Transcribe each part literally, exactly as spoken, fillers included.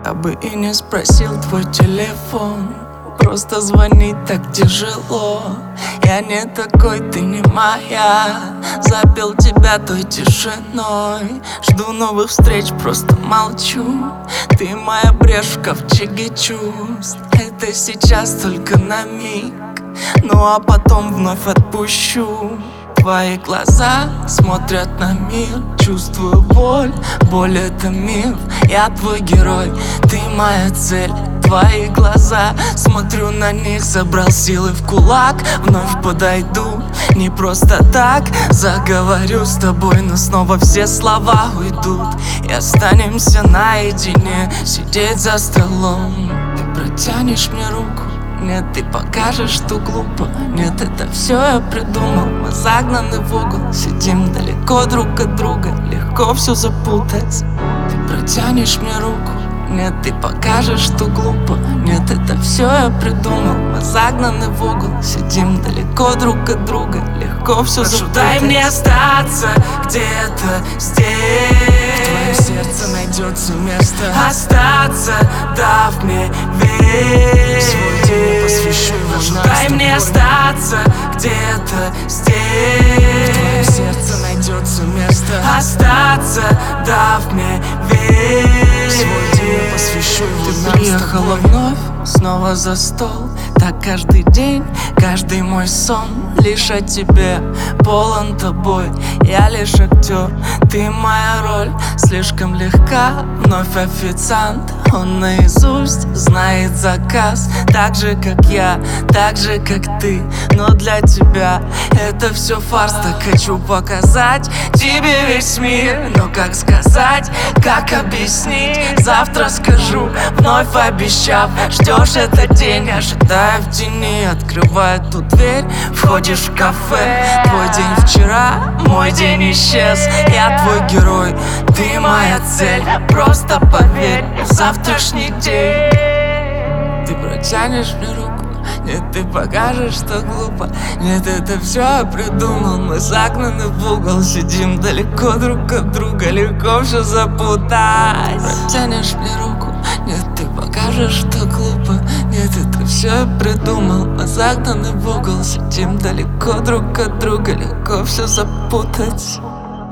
Я бы и не спросил твой телефон, просто звонить так тяжело. Я не такой, ты не моя. Запил тебя той тишиной. Жду новых встреч, просто молчу. Ты моя брешь в ковчеге чувств. Это сейчас только на миг, ну а потом вновь отпущу. Твои глаза смотрят на мир. Чувствую боль, боль это миф. Я твой герой, ты моя цель. Твои глаза, смотрю на них, собрал силы в кулак. Вновь подойду, не просто так заговорю с тобой, но снова все слова уйдут, и останемся наедине, сидеть за столом. Ты протянешь мне руку, нет, ты покажешь, что глупо. Нет, это все я придумал. Мы загнаны в угол, сидим далеко друг от друга. Легко все запутать. Ты протянешь мне руку, нет, ты покажешь, что глупо. Нет, это все я придумал. Мы загнаны в угол, сидим далеко друг от друга. Легко все запутать. Дай мне остаться где-то здесь. В твоем сердце найдется место. Остаться, дав мне весь свой день, посвящу его нам. Дай мне остаться где-то здесь. В твоем сердце найдется место. Остаться, дав мне весь свой день, посвящу его нам. Ты приехала вновь, снова за стол. Так каждый день, каждый мой сон лишь о тебе, полон тобой. Я лишь актер, ты моя роль слишком легка. Вновь официант, он наизусть знает заказ. Так же, как я, так же, как ты. Но для тебя это все фарс. Так хочу показать тебе весь мир. Но как сказать, как объяснить? Завтра скажу, вновь обещав. Ждешь этот день, ожидая в тени. Открывая ту дверь, входишь в кафе. Твой день вчера, мой день исчез. Я твой герой, ты моя цель. Просто поверь в завтрашний день. Ты протянешь мне руку, нет, ты покажешь, что глупо. Нет, это все я придумал. Мы загнаны в угол, сидим далеко друг от друга. Легко все запутать. Протянешь мне руку, нет, ты покажешь, что глупо. Нет, это все я придумал. Мы загнаны в угол, сидим далеко друг от друга. Легко все запутать.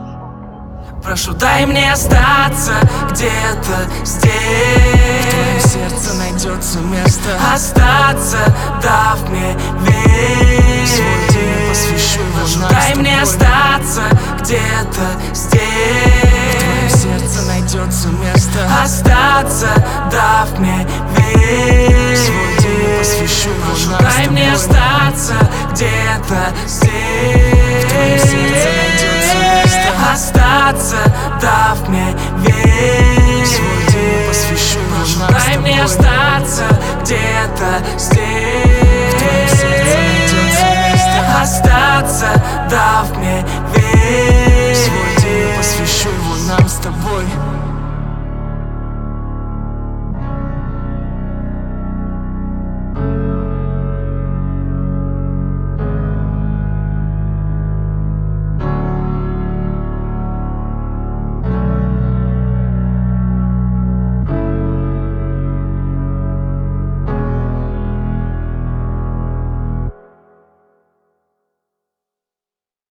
Прошу, дай мне остаться где-то здесь. В твоем сердце найдется место. Остаться, дав мне весь свой день, посвящу его нам. Дай мне остаться где-то здесь. В твоем сердце найдется место. Остаться, дав мне весь свой день, посвящу его нам. Дай мне остаться где-то здесь. В твоем сердце найдется место. Остаться, дав мне весь свой день, посвящу его нам. Дай мне остаться где-то здесь. В твоем сердце найдется место. Остаться, дав мне весь свой день, посвящу его нам с тобой.